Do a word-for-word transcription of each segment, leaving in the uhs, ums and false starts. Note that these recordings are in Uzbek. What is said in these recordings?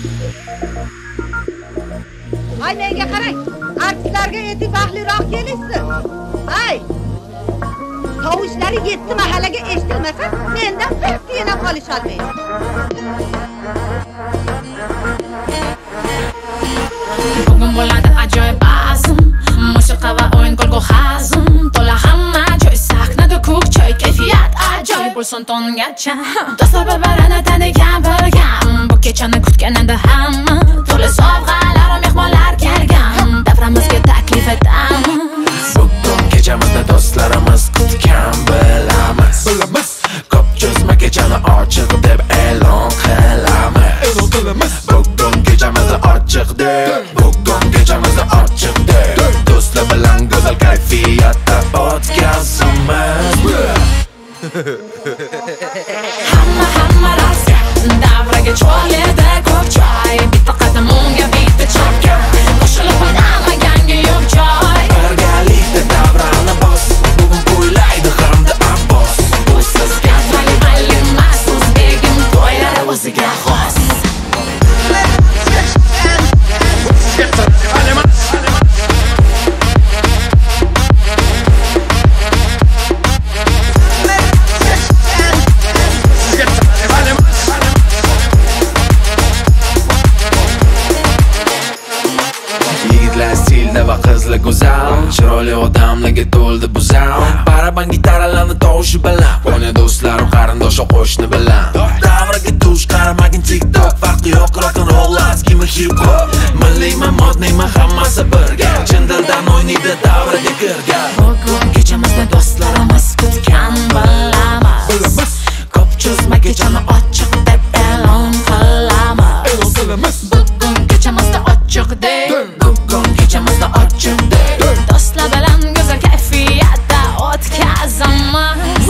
Ay menga qarang. Artistlarga etik baxtliroq kelishsin. Ay. Tovushlari yetti mahallaga eshitilmasa, mendan bir tiyin ham qolisholmaydi. Bugun bo'ladi ajoyib bazm, musiqa va o'yin kulgu hazm, to'la hamma joy sahnada ko'k choy, kayfiyat ajoyib bo'lsin tongacha. Do'stlar bir-birini tanigan bilgan, bu kechani kutgan endi hamma, to'la sovg'alar va mehmonlar kelgan, davramizga taklif etamiz. Bugun kechamizda do'stlarimiz kutgan bilamiz. Bilamiz. Ko'p cho'zma kechani ochiq deb e'lon qilamiz. Bugun kechamizda ochiq deb, bugun kechamizda ochiq deb, do'stlar bilan go'zal kayfiyatda o'tkazamiz. Hamma hamma rostga, davraga cho'lida ko'k choy, bitta qadam unga bitta chapga, qo'shilib o'ynamaganga yo'q joy. Birgalikda davrani bos, bugun kuylaydi hamda Abbos. Bu sizga tali-mali emas, o'zbegim to'ylari o'ziga xos. Yigitlar stilda va qizlar go'zal, chiroyli odamlarga to'ldi bu zal. Baraban gitaralarni tovushi bilan, o'yna do'stlarim qarindosh qo'shni bilan. Davraga tush qaramagin TikTok, farqi yo'q rock-and-roll, skimi hip-hop. Milliymi, modniymi, hammasi birga, chin dildan o'ynaydi davraga kirgan. Bugun kechamizda do'stlarimiz kutgan bilamiz. Ko'p cho'zma kechani ochiq deb e'lon qilamiz. Bugun kechamizda ochiq deb, bugun kechamizda ochiq deb, do'stlar bilan go'zal kayfiyatda o'tkazamiz.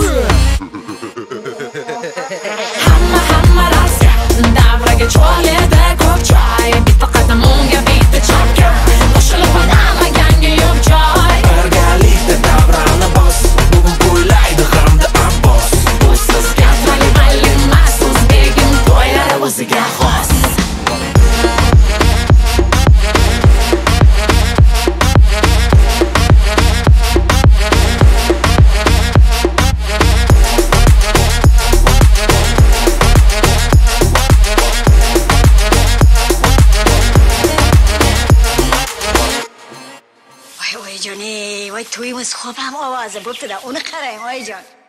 Hamma hamma rostga, davraga cho'lida ko'k choy, bitta qadam unga bitta chapga, qo'shilib o'ynamaganga yo'q joy. Birgalikda davrani bos, bugun kuylaydi hamda Abbos. Bu sizga tali-mali emas, o'zbegim to'ylari o'ziga xos. Voy oyijon, ey, voy to'yimiz xo'p ham ovozi bo'pti-da, uni qarang oyijon.